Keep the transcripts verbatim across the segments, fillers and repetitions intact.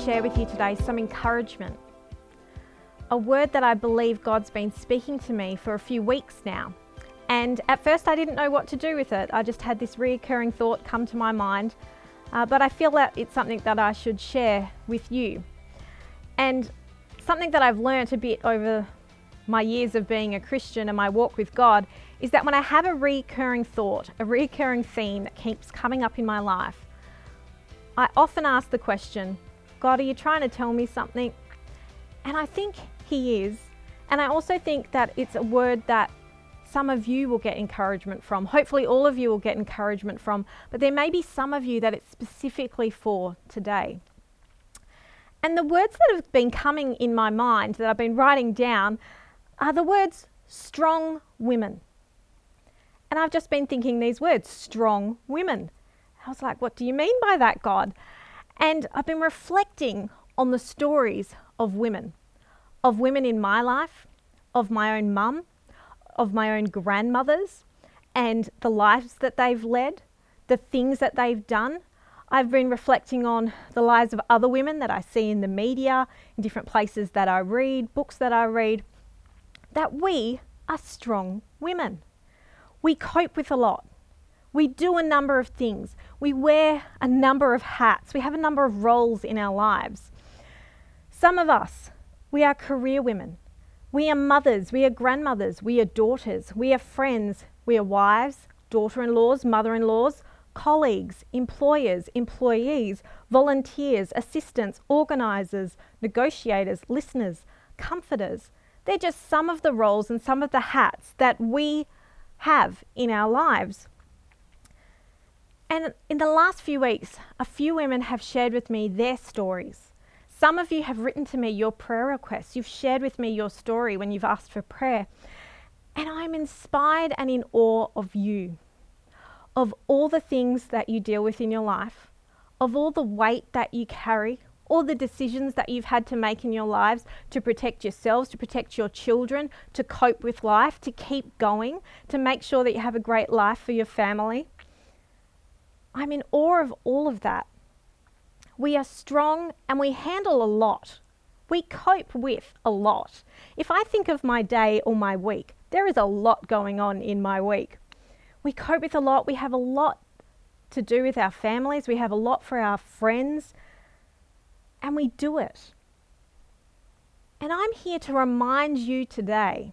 share with you today some encouragement. A word that I believe God's been speaking to me for a few weeks now. And at first I didn't know what to do with it. I just had this reoccurring thought come to my mind. Uh, but I feel that it's something that I should share with you. And something that I've learnt a bit over my years of being a Christian and my walk with God is that when I have a recurring thought, a recurring theme that keeps coming up in my life, I often ask the question, God, are you trying to tell me something? And I think He is. And I also think that it's a word that some of you will get encouragement from. Hopefully all of you will get encouragement from, but there may be some of you that it's specifically for today. And the words that have been coming in my mind that I've been writing down are the words strong women. And I've just been thinking these words, strong women. I was like, what do you mean by that, God? And I've been reflecting on the stories of women, of women in my life, of my own mum, of my own grandmothers, and the lives that they've led, the things that they've done. I've been reflecting on the lives of other women that I see in the media, in different places that I read, books that I read, that we are strong women. We cope with a lot. We do a number of things. We wear a number of hats. We have a number of roles in our lives. Some of us, we are career women. We are mothers. We are grandmothers. We are daughters. We are friends. We are wives, daughter-in-laws, mother-in-laws, colleagues, employers, employees, volunteers, assistants, organisers, negotiators, listeners, comforters. They're just some of the roles and some of the hats that we have in our lives. And in the last few weeks, a few women have shared with me their stories. Some of you have written to me your prayer requests. You've shared with me your story when you've asked for prayer. And I'm inspired and in awe of you, of all the things that you deal with in your life, of all the weight that you carry, all the decisions that you've had to make in your lives to protect yourselves, to protect your children, to cope with life, to keep going, to make sure that you have a great life for your family. I'm in awe of all of that. We are strong and we handle a lot. We cope with a lot. If I think of my day or my week, there is a lot going on in my week. We cope with a lot. We have a lot to do with our families. We have a lot for our friends. And we do it. And I'm here to remind you today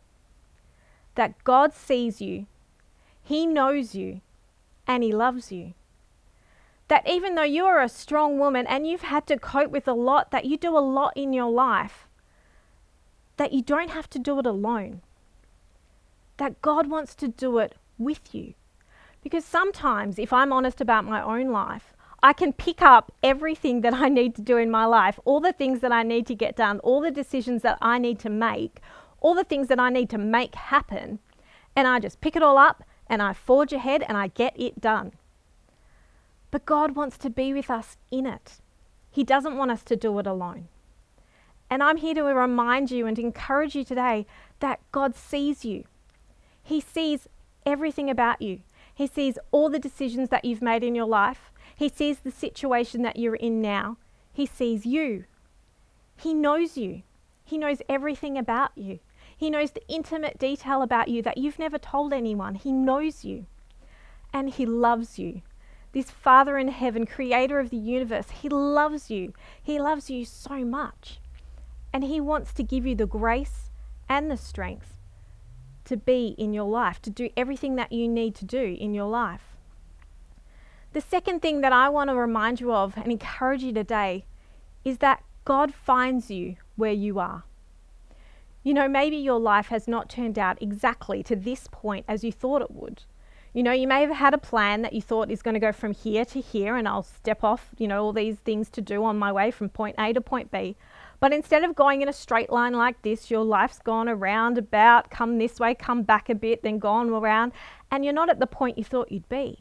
that God sees you, He knows you, and He loves you. That even though you are a strong woman and you've had to cope with a lot, that you do a lot in your life, that you don't have to do it alone. That God wants to do it with you. Because sometimes, if I'm honest about my own life, I can pick up everything that I need to do in my life, all the things that I need to get done, all the decisions that I need to make, all the things that I need to make happen, and I just pick it all up and I forge ahead and I get it done. But God wants to be with us in it. He doesn't want us to do it alone. And I'm here to remind you and encourage you today that God sees you. He sees everything about you. He sees all the decisions that you've made in your life. He sees the situation that you're in now. He sees you. He knows you. He knows everything about you. He knows the intimate detail about you that you've never told anyone. He knows you. And He loves you. This Father in heaven, creator of the universe, He loves you. He loves you so much. And He wants to give you the grace and the strength to be in your life, to do everything that you need to do in your life. The second thing that I want to remind you of and encourage you today is that God finds you where you are. You know, maybe your life has not turned out exactly to this point as you thought it would. You know, you may have had a plan that you thought is going to go from here to here and I'll step off, you know, all these things to do on my way from point A to point B. But instead of going in a straight line like this, your life's gone around about, come this way, come back a bit, then gone around, and you're not at the point you thought you'd be.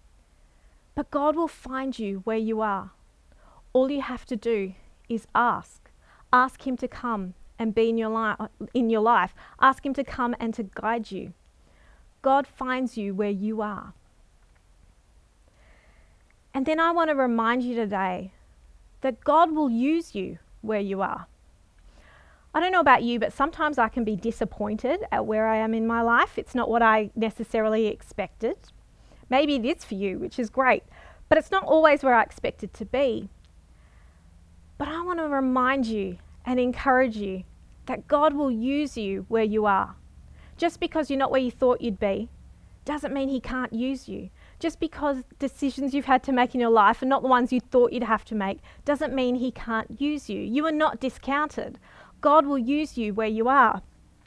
But God will find you where you are. All you have to do is ask. Ask Him to come and be in your, li- in your life. Ask Him to come and to guide you. God finds you where you are. And then I want to remind you today that God will use you where you are. I don't know about you, but sometimes I can be disappointed at where I am in my life. It's not what I necessarily expected. Maybe it is for you, which is great, but it's not always where I expect it to be. But I want to remind you and encourage you that God will use you where you are. Just because you're not where you thought you'd be doesn't mean he can't use you. Just because decisions you've had to make in your life are not the ones you thought you'd have to make doesn't mean he can't use you. You are not discounted. God will use you where you are.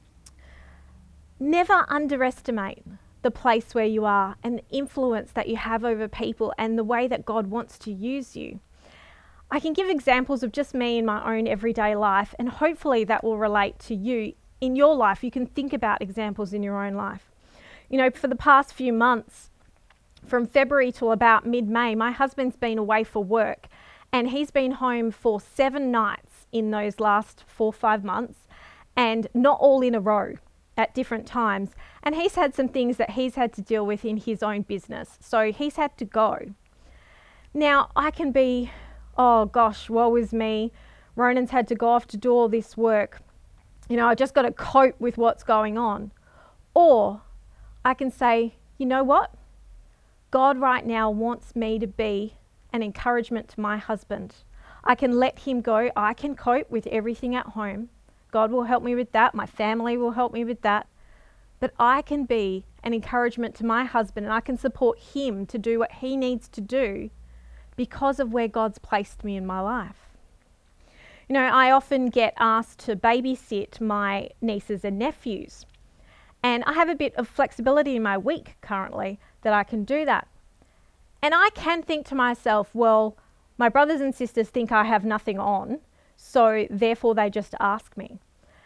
Never underestimate the place where you are and the influence that you have over people and the way that God wants to use you. I can give examples of just me in my own everyday life, and hopefully that will relate to you in your life. You can think about examples in your own life. You know, for the past few months, from February till about mid-May, my husband's been away for work, and he's been home for seven nights in those last four or five months, and not all in a row at different times. And he's had some things that he's had to deal with in his own business. So he's had to go. Now, I can be, oh gosh, woe is me. Ronan's had to go off to do all this work. You know, I just got to cope with what's going on. Or I can say, you know what? God right now wants me to be an encouragement to my husband. I can let him go. I can cope with everything at home. God will help me with that. My family will help me with that. But I can be an encouragement to my husband, and I can support him to do what he needs to do because of where God's placed me in my life. You know, I often get asked to babysit my nieces and nephews. And I have a bit of flexibility in my week currently that I can do that. And I can think to myself, well, my brothers and sisters think I have nothing on, so therefore they just ask me.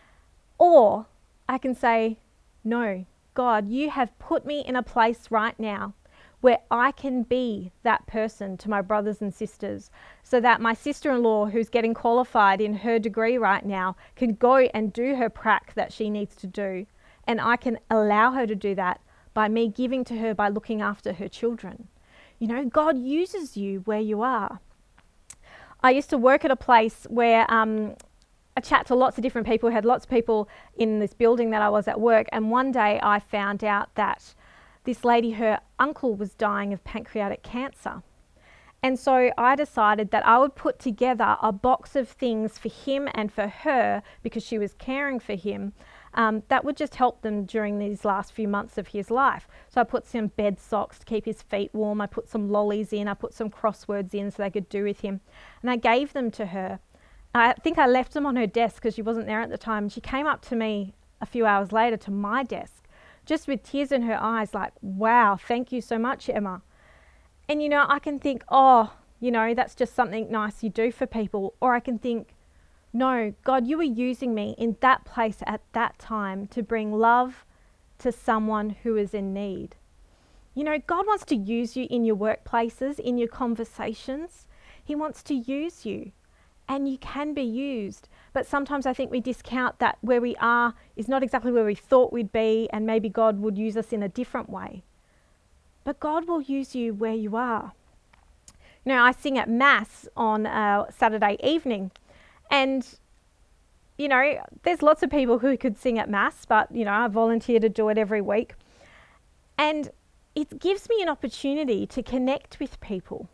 Or I can say, no, God, you have put me in a place right now where I can be that person to my brothers and sisters, so that my sister-in-law, who's getting qualified in her degree right now, can go and do her prac that she needs to do. And I can allow her to do that by me giving to her, by looking after her children. You know, God uses you where you are. I used to work at a place where um, I chat to lots of different people, had lots of people in this building that I was at work, and one day I found out that this lady, her uncle was dying of pancreatic cancer. And so I decided that I would put together a box of things for him and for her, because she was caring for him, um, that would just help them during these last few months of his life. So I put some bed socks to keep his feet warm. I put some lollies in. I put some crosswords in so they could do with him. And I gave them to her. I think I left them on her desk because she wasn't there at the time. She came up to me a few hours later to my desk, just with tears in her eyes, like, wow, thank you so much, Emma. And, you know, I can think, oh, you know, that's just something nice you do for people. Or I can think, no, God, you were using me in that place at that time to bring love to someone who is in need. You know, God wants to use you in your workplaces, in your conversations. He wants to use you, and you can be used. But sometimes I think we discount that where we are is not exactly where we thought we'd be, and maybe God would use us in a different way. But God will use you where you are. You know, I sing at Mass on uh, Saturday evening, and, you know, there's lots of people who could sing at Mass, but, you know, I volunteer to do it every week. And it gives me an opportunity to connect with people.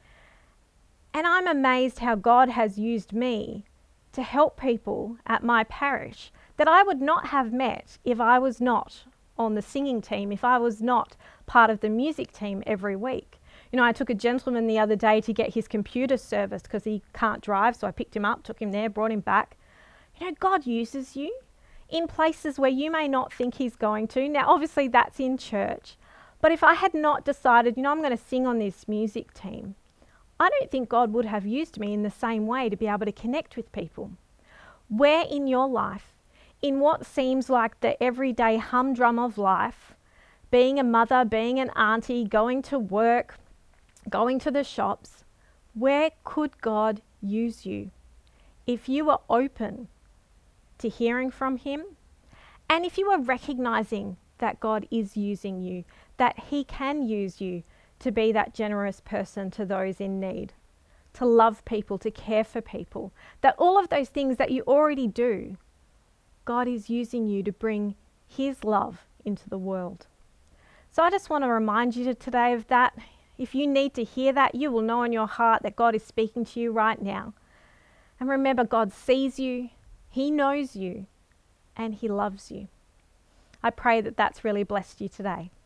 And I'm amazed how God has used me to help people at my parish that I would not have met if I was not on the singing team, if I was not part of the music team every week. You know, I took a gentleman the other day to get his computer serviced because he can't drive, so I picked him up, took him there, brought him back. You know, God uses you in places where you may not think he's going to. Now, obviously that's in church, but if I had not decided, you know, I'm going to sing on this music team, I don't think God would have used me in the same way to be able to connect with people. Where in your life, in what seems like the everyday humdrum of life, being a mother, being an auntie, going to work, going to the shops, where could God use you if you were open to hearing from him, and if you are recognizing that God is using you, that he can use you to be that generous person to those in need? to love people, to care for people. That all of those things that you already do, God is using you to bring His love into the world. So I just want to remind you today of that. If you need to hear that, you will know in your heart that God is speaking to you right now. And remember, God sees you, He knows you, and He loves you. I pray that that's really blessed you today.